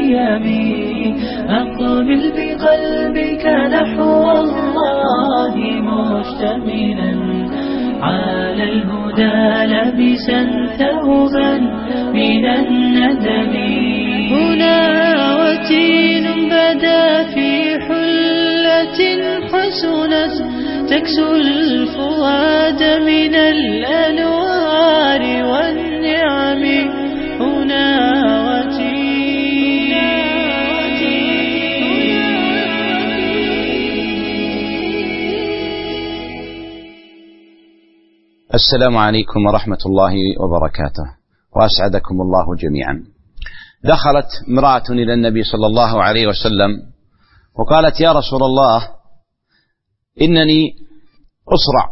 الخيم أقبل بقلبك نحو الله مشتملا على الهدى لابسا ثوبا من الندم. هنا وتين بدا في حلة حسنت تكسو الفؤاد من الأنوار والنعم. هنا السلام عليكم ورحمة الله وبركاته، وأسعدكم الله جميعا. دخلت امرأة إلى النبي صلى الله عليه وسلم وقالت: يا رسول الله، إنني أصرع،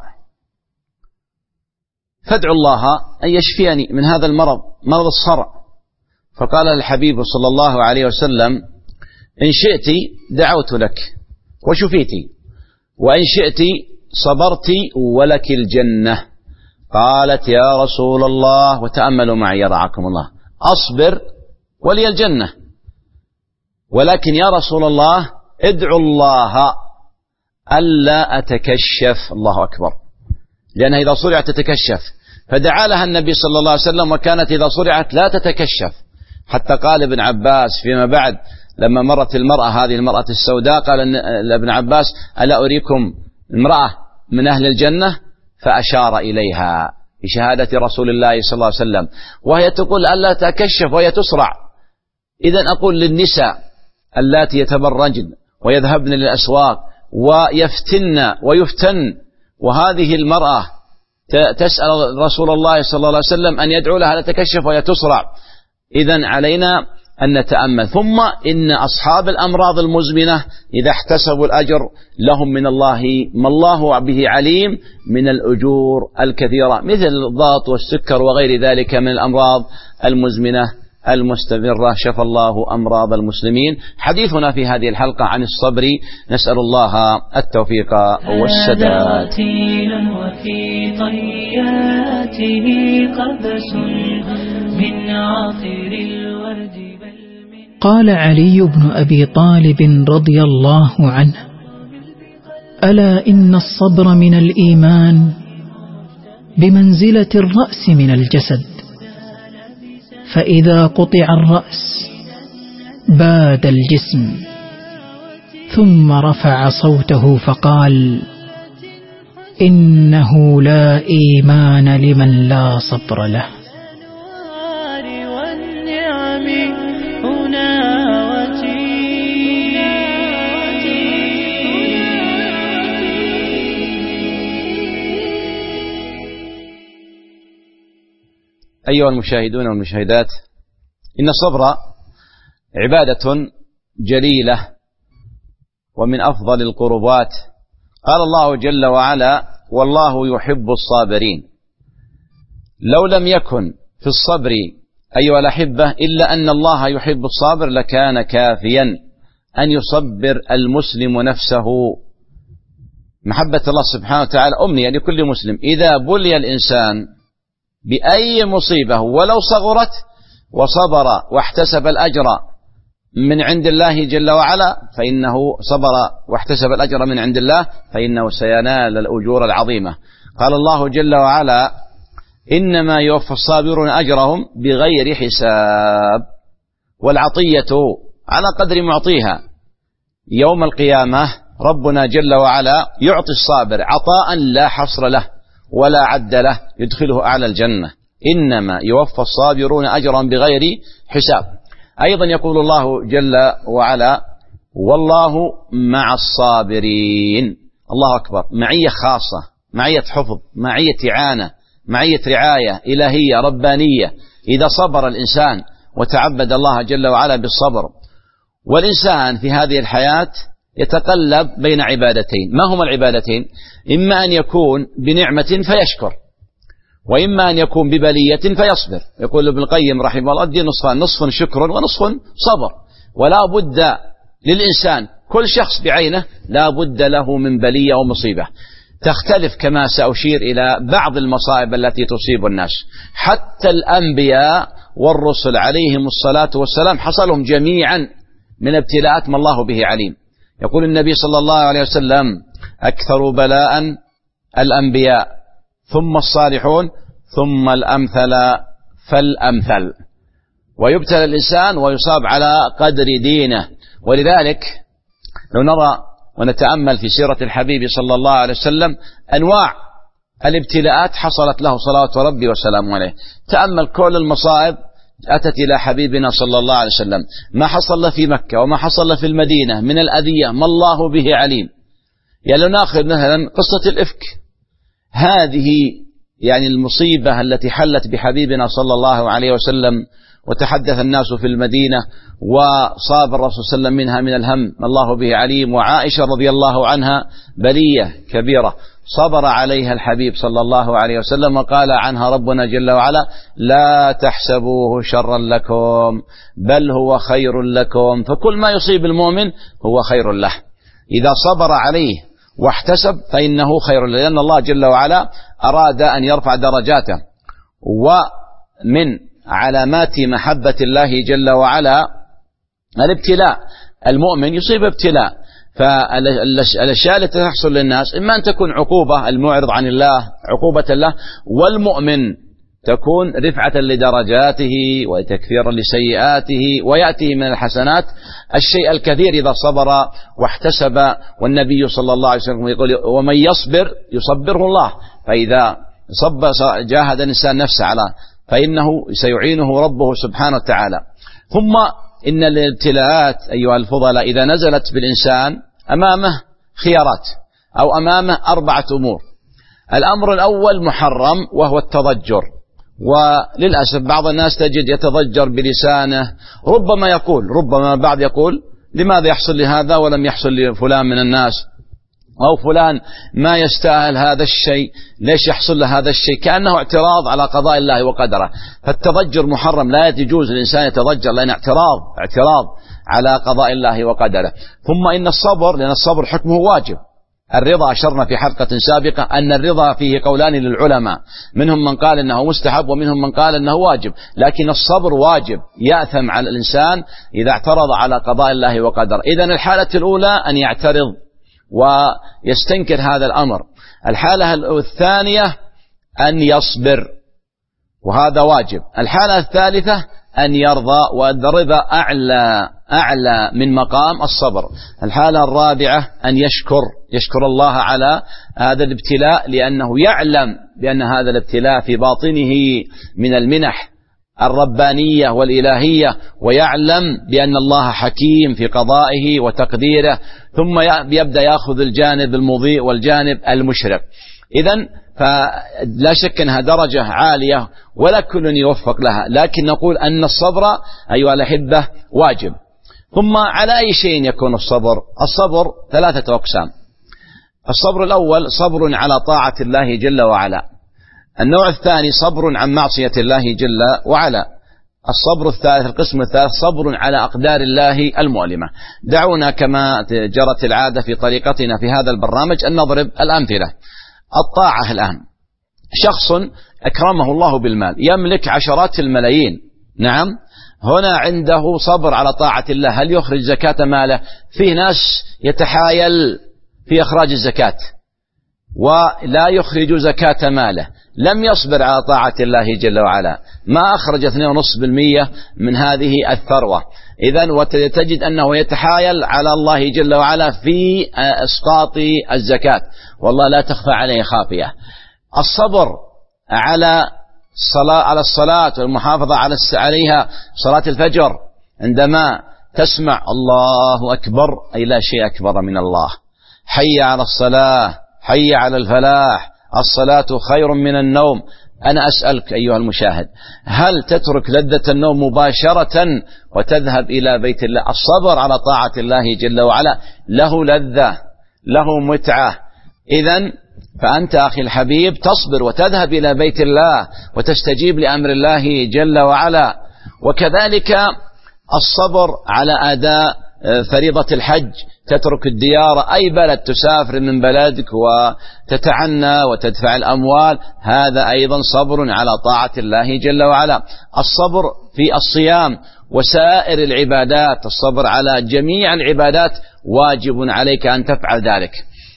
فادعو الله أن يشفيني من هذا المرض، مرض الصرع. فقال الحبيب صلى الله عليه وسلم: إن شئت دعوت لك وشفيتي، وإن شئت صبرت ولك الجنة. قالت: يا رسول الله، وتأملوا معي رعاكم الله، أصبر ولي الجنة، ولكن يا رسول الله ادعو الله ألا أتكشف. الله أكبر، لأنها إذا صرعت تتكشف، فدعا لها النبي صلى الله عليه وسلم، وكانت إذا صرعت لا تتكشف. حتى قال ابن عباس فيما بعد لما مرت المرأة، هذه المرأة السوداء، قال ابن عباس: ألا أريكم امرأة من أهل الجنة؟ فأشار إليها بشهادة رسول الله صلى الله عليه وسلم، وهي تقول ألا تكشف وهي تصرع. إذن أقول للنساء اللاتي يتبرجن ويذهبن للأسواق ويفتن ويفتن، وهذه المرأة تسأل رسول الله صلى الله عليه وسلم أن يدعو لها لا تكشف وهي تصرع، إذن علينا أن نتأمل. ثم إن أصحاب الأمراض المزمنة إذا احتسبوا الأجر لهم من الله ما الله به عليم من الأجور الكثيرة، مثل الضغط والسكر وغير ذلك من الأمراض المزمنة المستمرة. شفى الله أمراض المسلمين. حديثنا في هذه الحلقة عن الصبر، نسأل الله التوفيق والسداد. وفي طياته قبس من عطر الورد. قال علي بن أبي طالب رضي الله عنه: ألا إن الصبر من الإيمان بمنزلة الرأس من الجسد، فإذا قطع الرأس باد الجسم. ثم رفع صوته فقال: إنه لا إيمان لمن لا صبر له. أيها المشاهدون والمشاهدات، إن الصبر عبادة جليلة ومن أفضل القربات. قال الله جل وعلا: والله يحب الصابرين. لو لم يكن في الصبر أيها الأحبة إلا أن الله يحب الصابر لكان كافيا أن يصبر المسلم نفسه. محبة الله سبحانه وتعالى أمنية لكل مسلم. إذا بلي الإنسان بأي مصيبة ولو صغرت وصبر واحتسب الأجر من عند الله جل وعلا، فإنه صبر واحتسب الأجر من عند الله فإنه سينال الأجور العظيمة. قال الله جل وعلا: إنما يوفى الصابرون أجرهم بغير حساب. والعطية على قدر معطيها. يوم القيامة ربنا جل وعلا يعطي الصابر عطاء لا حصر له ولا عد له، يدخله أعلى الجنة. إنما يوفى الصابرون أجرا بغير حساب. أيضا يقول الله جل وعلا: والله مع الصابرين. الله أكبر، معية خاصة، معية حفظ، معية إعانة، معية رعاية إلهية ربانية. إذا صبر الإنسان وتعبد الله جل وعلا بالصبر. والإنسان في هذه الحياة يتقلب بين عبادتين. ما هما العبادتين؟ إما أن يكون بنعمة فيشكر، وإما أن يكون ببلية فيصبر. يقول ابن القيم رحمه الله: الدين نصفان، نصف شكر ونصف صبر. ولا بد للإنسان، كل شخص بعينه لا بد له من بلية ومصيبة، تختلف كما سأشير إلى بعض المصائب التي تصيب الناس. حتى الأنبياء والرسل عليهم الصلاة والسلام حصلهم جميعا من ابتلاءات ما الله به عليم. يقول النبي صلى الله عليه وسلم: أكثر بلاء الأنبياء ثم الصالحون ثم الأمثل فالأمثل. ويبتلى الإنسان ويصاب على قدر دينه. ولذلك لو نرى ونتأمل في سيرة الحبيب صلى الله عليه وسلم أنواع الابتلاءات حصلت له صلوات ربي وسلامه عليه. تأمل كل المصائب أتت إلى حبيبنا صلى الله عليه وسلم، ما حصل له في مكة وما حصل له في المدينة من الأذية ما الله به عليم. يعني لو نأخذ مثلا قصة الإفك، هذه يعني المصيبة التي حلت بحبيبنا صلى الله عليه وسلم، وتحدث الناس في المدينة وصاب الرسول صلى الله عليه وسلم منها من الهم ما الله به عليم. وعائشة رضي الله عنها بلية كبيرة صبر عليها الحبيب صلى الله عليه وسلم، وقال عنها ربنا جل وعلا: لا تحسبوه شرا لكم بل هو خير لكم. فكل ما يصيب المؤمن هو خير له، إذا صبر عليه واحتسب فإنه خير له، لأن الله جل وعلا أراد أن يرفع درجاته. ومن علامات محبة الله جل وعلا الابتلاء، المؤمن يصيب ابتلاء، فالأشياء التي تحصل للناس إما أن تكون عقوبة، المعرض عن الله عقوبة الله، والمؤمن تكون رفعة لدرجاته وتكفيرا لسيئاته، ويأتي من الحسنات الشيء الكثير إذا صبر واحتسب. والنبي صلى الله عليه وسلم يقول: ومن يصبر يصبره الله. فإذا جاهد الإنسان نفسه على فإنه سيعينه ربه سبحانه وتعالى. ثم إن الابتلاءات أيها الفضلاء إذا نزلت بالإنسان أمامه خيارات أو أمامه 4 أمور. الأمر الأول محرم وهو التضجر، وللأسف بعض الناس تجد يتضجر بلسانه، ربما بعض يقول: لماذا يحصل لهذا ولم يحصل لفلان من الناس، أو فلان ما يستاهل هذا الشيء، ليش يحصل له هذا الشيء، كأنه اعتراض على قضاء الله وقدره. فالتضجر محرم، لا يجوز الإنسان يتضجر، لأن اعتراض على قضاء الله وقدره. ثم إن الصبر، لأن الصبر حكمه واجب. الرضا أشرنا في حلقة سابقة أن الرضا فيه قولان للعلماء، منهم من قال أنه مستحب ومنهم من قال أنه واجب، لكن الصبر واجب، يأثم على الإنسان إذا اعترض على قضاء الله وقدره. إذن الحالة الأولى أن يعترض ويستنكر هذا الأمر. الحالة الثانية أن يصبر، وهذا واجب. الحالة الثالثة أن يرضى، والرضا أعلى من مقام الصبر. الحالة الرابعة أن يشكر الله على هذا الابتلاء، لأنه يعلم بأن هذا الابتلاء في باطنه من المنح الربانية والإلهية، ويعلم بأن الله حكيم في قضائه وتقديره. ثم يبدأ يأخذ الجانب المضيء والجانب المشرق. إذن فلا شك أنها درجة عالية ولا كل يوفق لها، لكن نقول أن الصبر أيها الأحبة واجب. ثم على أي شيء يكون الصبر؟ الصبر 3 أقسام. الصبر الأول صبر على طاعة الله جل وعلا. النوع الثاني صبر عن معصية الله جل وعلا. الصبر الثالث، القسم الثالث، صبر على أقدار الله المؤلمة. دعونا كما جرت العادة في طريقتنا في هذا البرنامج أن نضرب الأمثلة. الطاعة الآن، شخص أكرمه الله بالمال، يملك عشرات الملايين، نعم، هنا عنده صبر على طاعة الله. هل يخرج زكاة ماله؟ فيه ناس يتحايل في إخراج الزكاة ولا يخرج زكاة ماله، لم يصبر على طاعة الله جل وعلا، ما أخرج 2.5% من هذه الثروة. إذن وتجد أنه يتحايل على الله جل وعلا في إسقاط الزكاة، والله لا تخفى عليه خافية. الصبر على الصلاة والمحافظة عليها، صلاة الفجر، عندما تسمع الله أكبر أي لا شيء أكبر من الله، حي على الصلاة، حي على الفلاح، الصلاة خير من النوم. أنا أسألك أيها المشاهد، هل تترك لذة النوم مباشرة وتذهب إلى بيت الله؟ الصبر على طاعة الله جل وعلا له لذة، له متعة. إذن فأنت أخي الحبيب تصبر وتذهب إلى بيت الله وتستجيب لأمر الله جل وعلا. وكذلك الصبر على أداء فريضة الحج، تترك الديار، أي بلد تسافر من بلدك وتتعنى وتدفع الأموال، هذا أيضا صبر على طاعة الله جل وعلا. الصبر في الصيام وسائر العبادات، الصبر على جميع العبادات واجب عليك أن تفعل ذلك.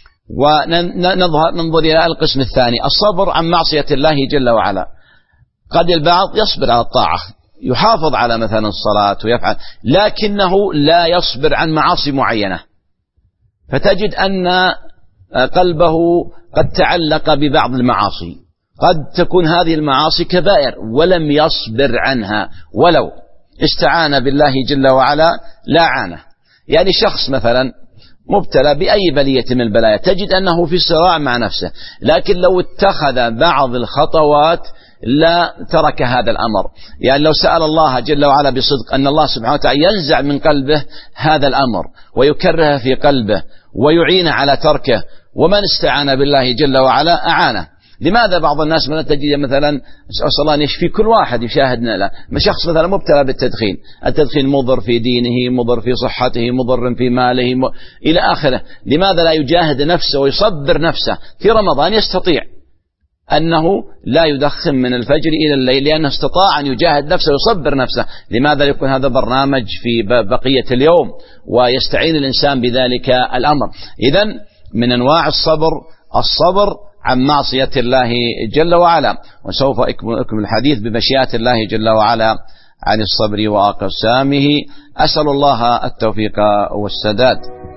وننظر إلى القسم الثاني، الصبر عن معصية الله جل وعلا. قد البعض يصبر على الطاعة، يحافظ على مثلا الصلاة ويفعل، لكنه لا يصبر عن معاصي معينة، فتجد أن قلبه قد تعلق ببعض المعاصي، قد تكون هذه المعاصي كبائر ولم يصبر عنها، ولو استعان بالله جل وعلا لا عانه. يعني شخص مثلا مبتلى بأي بلية من البلايا، تجد أنه في صراع مع نفسه، لكن لو اتخذ بعض الخطوات لا ترك هذا الأمر. يعني لو سأل الله جل وعلا بصدق أن الله سبحانه وتعالى ينزع من قلبه هذا الأمر ويكره في قلبه ويعين على تركه، ومن استعان بالله جل وعلا أعانه. لماذا بعض الناس من تجد مثلا أسأل الله أن يشفي كل واحد يشاهدنا له، شخص مثلا مبتلى بالتدخين، التدخين مضر في دينه، مضر في صحته، مضر في ماله إلى آخره، لماذا لا يجاهد نفسه ويصبر نفسه؟ في رمضان يستطيع أنه لا يدخن من الفجر إلى الليل لأنه استطاع أن يجاهد نفسه ويصبر نفسه. لماذا يكون هذا برنامج في بقية اليوم ويستعين الإنسان بذلك الأمر؟ إذن من أنواع الصبر عن معصية الله جل وعلا. وسوف أكمل الحديث بمشيئة الله جل وعلا عن الصبر وأقسامه. أسأل الله التوفيق والسداد.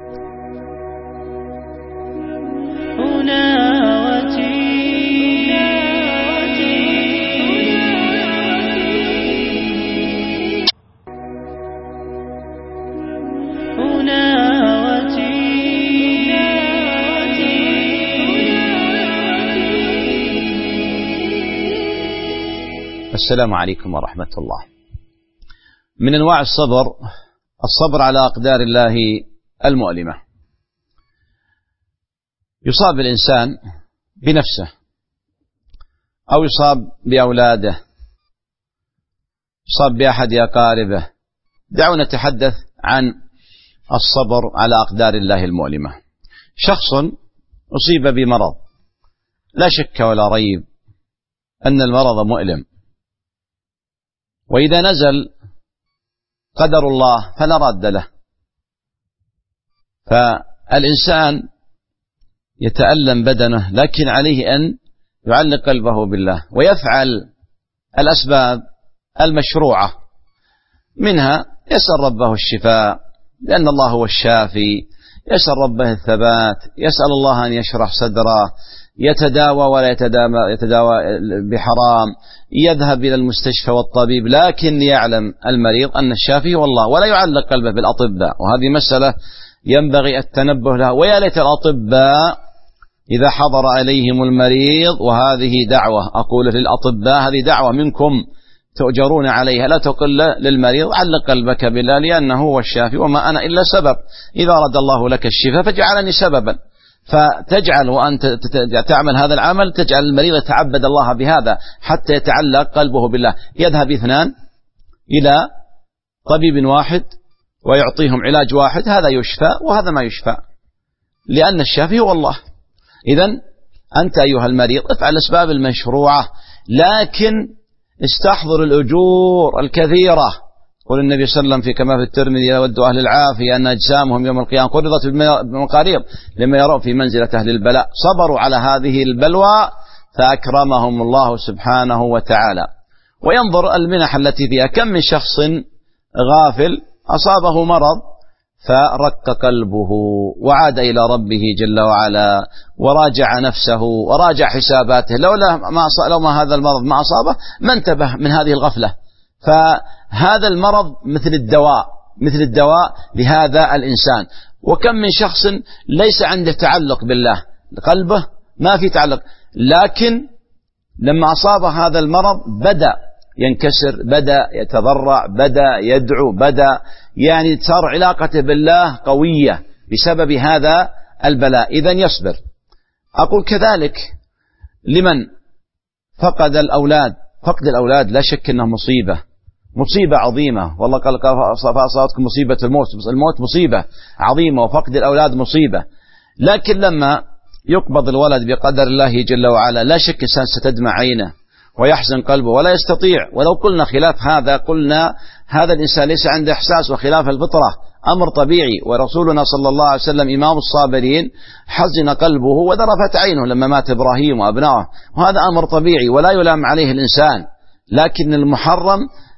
السلام عليكم ورحمة الله. من أنواع الصبر على أقدار الله المؤلمة. يصاب الإنسان بنفسه أو يصاب بأولاده، يصاب بأحد أقاربه. دعونا نتحدث عن الصبر على أقدار الله المؤلمة. شخص أصيب بمرض، لا شك ولا ريب أن المرض مؤلم، وإذا نزل قدر الله فلا راد له، فالإنسان يتألم بدنه، لكن عليه أن يعلق قلبه بالله ويفعل الأسباب المشروعة، منها يسأل ربه الشفاء لأن الله هو الشافي، يسأل ربه الثبات، يسأل الله أن يشرح صدره، يتداوى ولا يتداوى بحرام، يذهب إلى المستشفى والطبيب، لكن يعلم المريض أن الشافي هو الله، ولا يعلق قلبه بالأطباء. وهذه مسألة ينبغي التنبه لها. ويا ليت الأطباء إذا حضر عليهم المريض، وهذه دعوة أقول للأطباء، هذه دعوة منكم تؤجرون عليها، لا تقل للمريض علق قلبك بالله لأنه هو الشافي وما أنا إلا سبب، إذا أراد الله لك الشفاء فجعلني سببا. فتجعل وأنت تعمل هذا العمل تجعل المريض يتعبد الله بهذا حتى يتعلق قلبه بالله. يذهب اثنان إلى طبيب واحد ويعطيهم علاج واحد، هذا يشفى وهذا ما يشفى، لأن الشافي هو الله. إذن أنت أيها المريض افعل الأسباب المشروعة، لكن استحضر الأجور الكثيرة. قول النبي صلى الله عليه وسلم كما في الترمذي: يود أهل العافية أن أجسامهم يوم القيامة قرضت بالمقارير لما يرون في منزلة أهل البلاء، صبروا على هذه البلوى فأكرمهم الله سبحانه وتعالى. وينظر المنح التي فيها، كم من شخص غافل أصابه مرض فرق قلبه وعاد إلى ربه جل وعلا وراجع نفسه وراجع حساباته، لو ما هذا المرض ما أصابه ما انتبه من هذه الغفلة. فهذا المرض مثل الدواء لهذا الإنسان. وكم من شخص ليس عنده تعلق بالله، قلبه ما في تعلق، لكن لما أصاب هذا المرض بدأ ينكسر، بدأ يتضرع، بدأ يدعو، بدأ يعني صار علاقته بالله قوية بسبب هذا البلاء. إذن يصبر. أقول كذلك لمن فقد الأولاد. فقد الأولاد لا شك أنه مصيبة، مصيبة عظيمة، والله قال فأصابتكم مصيبة الموت مصيبة عظيمة، وفقد الأولاد مصيبة. لكن لما يقبض الولد بقدر الله جل وعلا لا شك إنسان ستدمع عينه ويحزن قلبه ولا يستطيع. ولو قلنا خلاف هذا قلنا هذا الإنسان ليس عنده إحساس وخلاف الفطرة، أمر طبيعي. ورسولنا صلى الله عليه وسلم إمام الصابرين حزن قلبه وذرفت عينه لما مات إبراهيم وأبنائه، وهذا أمر طبيعي ولا يلام عليه الإنسان. لكن المحرم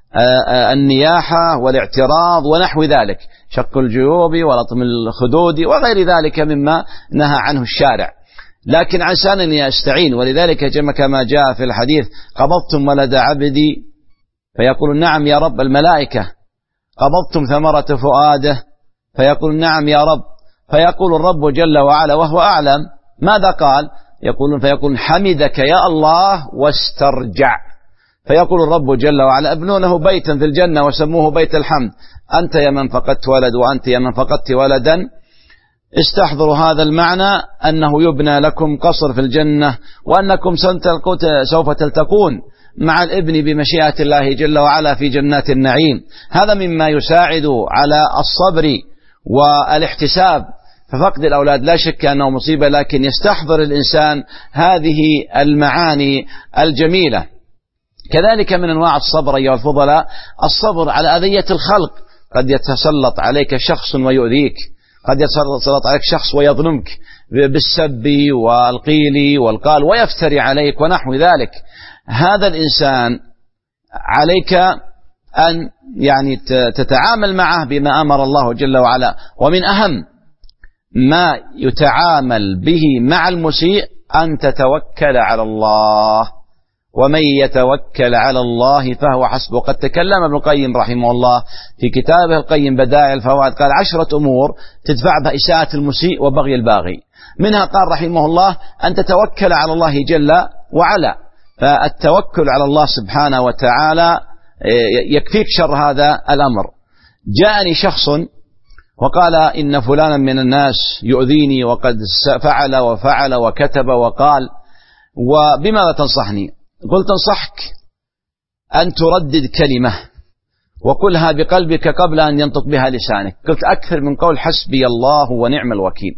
النياحة والاعتراض ونحو ذلك، شق الجيوب ولطم الخدود وغير ذلك مما نهى عنه الشارع. لكن عسى أن يستعين، ولذلك كما جاء في الحديث قبضتم ولد عبدي فيقول نعم يا رب الملائكة، قبضتم ثمرة فؤاده فيقول نعم يا رب، فيقول الرب جل وعلا وهو أعلم ماذا قال، فيقول حمدك يا الله واسترجع، فيقول الرب جل وعلا ابنوا له بيتا في الجنة وسموه بيت الحمد، أنت يا من فقدت ولد وأنت يا من فقدت ولدا استحضروا هذا المعنى أنه يبنى لكم قصر في الجنة، وأنكم سوف تلتقون مع الابن بمشيئة الله جل وعلا في جنات النعيم. هذا مما يساعد على الصبر والاحتساب. ففقد الأولاد لا شك أنه مصيبة، لكن يستحضر الإنسان هذه المعاني الجميلة. كذلك من أنواع الصبر أيها الفضلاء الصبر على أذية الخلق. قد يتسلط عليك شخص ويؤذيك، قد يتسلط عليك شخص ويظلمك بالسب والقيل والقال ويفتري عليك ونحو ذلك. هذا الإنسان عليك أن تتعامل معه بما أمر الله جل وعلا. ومن أهم ما يتعامل به مع المسيء أن تتوكل على الله، ومن يتوكل على الله فهو حسبه. قد تكلم ابن القيم رحمه الله في كتابه القيم بدائع الفوائد، قال 10 أمور تدفع بها إساءة المسيء وبغي الباغي. منها قال رحمه الله أن تتوكل على الله جل وعلا، فالتوكل على الله سبحانه وتعالى يكفيك شر هذا الأمر. جاءني شخص وقال إن فلانا من الناس يؤذيني وقد فعل وفعل وكتب وقال، وبماذا تنصحني؟ قلت انصحك أن تردد كلمة وقلها بقلبك قبل أن ينطق بها لسانك. قلت أكثر من قول حسبي الله ونعم الوكيل،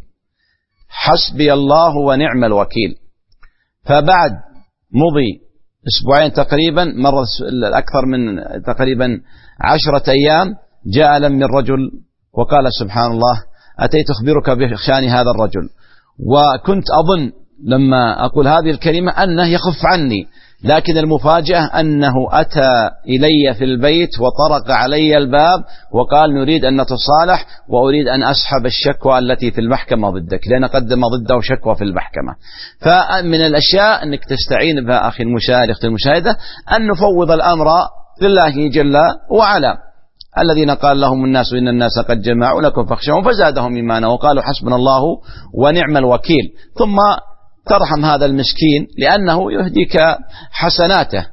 حسبي الله ونعم الوكيل. فبعد مضي أسبوعين تقريبا، مر أكثر من تقريبا 10 أيام، جاء لم الرجل وقال سبحان الله أتيت أخبرك بشأن هذا الرجل، وكنت أظن لما أقول هذه الكلمة أنه يخف عني، لكن المفاجأة أنه أتى إلي في البيت وطرق علي الباب وقال نريد أن نتصالح وأريد أن أسحب الشكوى التي في المحكمة ضدك، لأن قدم ضده شكوى في المحكمة. فمن الأشياء أنك تستعين بها أخي المشاهد أختي المشاهدة أن نفوض الأمر لله جل وعلا. الذين قال لهم الناس إن الناس قد جمعوا لكم فاخشوهم فزادهم إيمانا وقالوا حسبنا الله ونعم الوكيل. ثم ترحم هذا المسكين لأنه يهديك حسناته،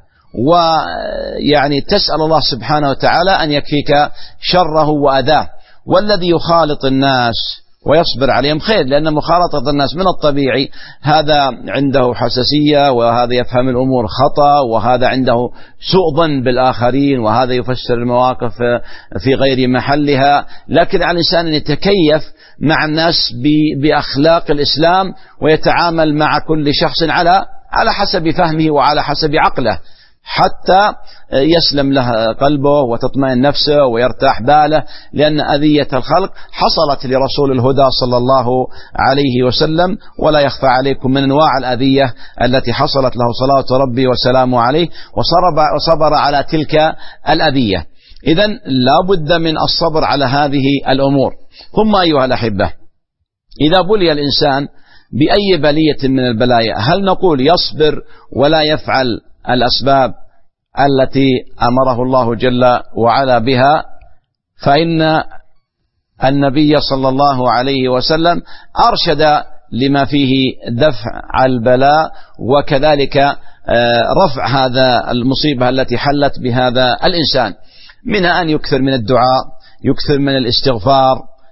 ويعني تسأل الله سبحانه وتعالى أن يكفيك شره وأذاه. والذي يخالط الناس ويصبر عليهم خير، لأن مخالطة الناس من الطبيعي هذا عنده حساسية، وهذا يفهم الأمور خطأ، وهذا عنده سوء ظن بالآخرين، وهذا يفسر المواقف في غير محلها. لكن على الإنسان أن يتكيف مع الناس بأخلاق الإسلام ويتعامل مع كل شخص على حسب فهمه وعلى حسب عقله، حتى يسلم له قلبه وتطمئن نفسه ويرتاح باله. لأن أذية الخلق حصلت لرسول الهدى صلى الله عليه وسلم، ولا يخفى عليكم من أنواع الأذية التي حصلت له صلوات ربي وسلامه عليه، وصبر على تلك الأذية. إذن لا بد من الصبر على هذه الأمور. ثم أيها الأحبة، إذا بلي الإنسان بأي بلية من البلايا، هل نقول يصبر ولا يفعل الأسباب التي أمره الله جل وعلا بها؟ فإن النبي صلى الله عليه وسلم أرشد لما فيه دفع البلاء، وكذلك رفع هذا المصيبة التي حلت بهذا الإنسان، منها أن يكثر من الدعاء، يكثر من الاستغفار،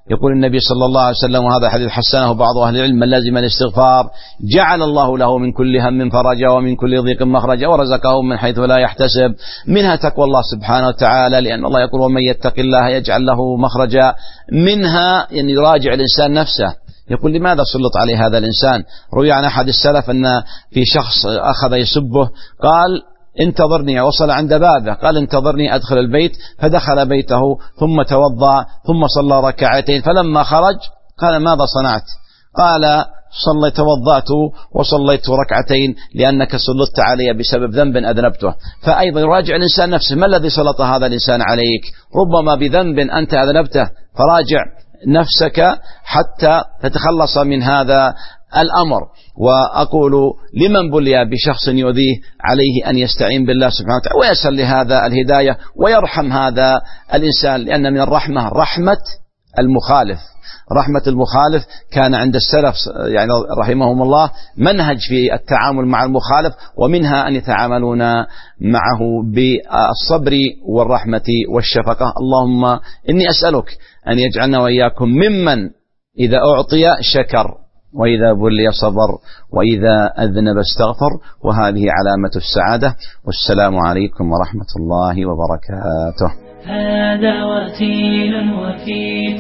يقول النبي صلى الله عليه وسلم، وهذا حديث حسنه بعض أهل العلم: من لزم الاستغفار جعل الله له من كل هم فرجا ومن كل ضيق مخرجا ورزقه من حيث لا يحتسب. منها تقوى الله سبحانه وتعالى، لأن الله يقول: ومن يتق الله يجعل له مخرجا. منها يعني يراجع الإنسان نفسه، يقول: لماذا سلط عليه هذا الإنسان؟ روي عن أحد السلف أن في شخص أخذ يسبه، قال: انتظرني. وصل عند بابه قال: انتظرني أدخل البيت. فدخل بيته ثم توضأ ثم صلى ركعتين، فلما خرج قال: ماذا صنعت؟ قال: توضأت وصليت ركعتين لأنك سلطت علي بسبب ذنب أذنبته. فأيضا يراجع الإنسان نفسه، ما الذي سلط هذا الإنسان عليك؟ ربما بذنب أنت أذنبته، فراجع نفسك حتى تتخلص من هذا الأمر. وأقول لمن بلي بشخص يؤذيه عليه أن يستعين بالله سبحانه وتعالى ويسأل لهذا الهداية ويرحم هذا الإنسان، لأن من الرحمة رحمة المخالف. رحمة المخالف كان عند السلف يعني رحمهم الله منهج في التعامل مع المخالف، ومنها أن يتعاملون معه بالصبر والرحمة والشفقة. اللهم إني أسألك أن يجعلنا وإياكم ممن إذا أعطي شكر، وإذا بلي صبر، وإذا أذنب استغفر، وهذه علامة السعادة. والسلام عليكم ورحمة الله وبركاته. هذا وتيل وفي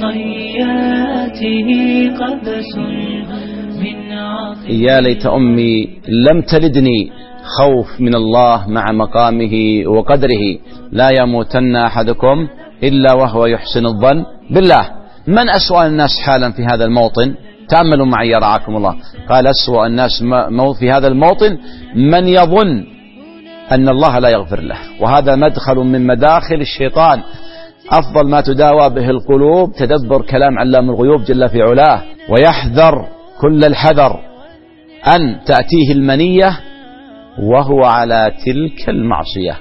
طياته قبس من عاطف. يا ليت أمي لم تلدني، خوف من الله مع مقامه وقدره. لا يموتن أحدكم إلا وهو يحسن الظن بالله. من أسوأ الناس حالا في هذا الموطن؟ تأملوا معي رعاكم الله. قال: أسوأ الناس في هذا الموطن من يظن أن الله لا يغفر له، وهذا مدخل من مداخل الشيطان. أفضل ما تداوى به القلوب تدبر كلام علام الغيوب جل في علاه، ويحذر كل الحذر أن تأتيه المنية وهو على تلك المعصية.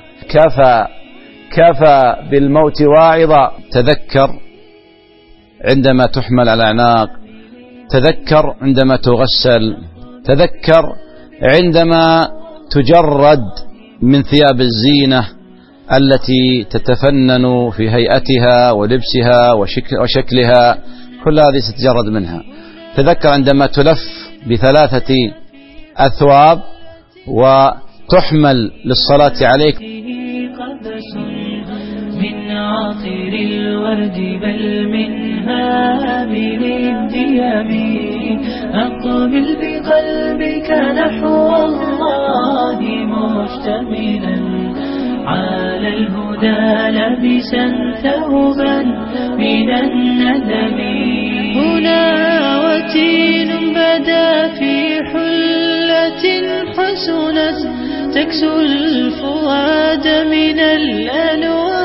كفى بالموت واعظا. تذكر عندما تحمل على الأعناق، تذكر عندما تغسل، تذكر عندما تجرد من ثياب الزينة التي تتفنن في هيئتها ولبسها وشكلها، كل هذه ستجرد منها. تذكر عندما تلف ب3 أثواب وتحمل للصلاة عليك. من عاطر الورد بل من هامل الديام. أقبل بقلبك نحو الله مشتملا على الهدى لابسا ثوبا من الندم. هنا وتين بدا في حلة حسنت تكسو الفؤاد من الألوان.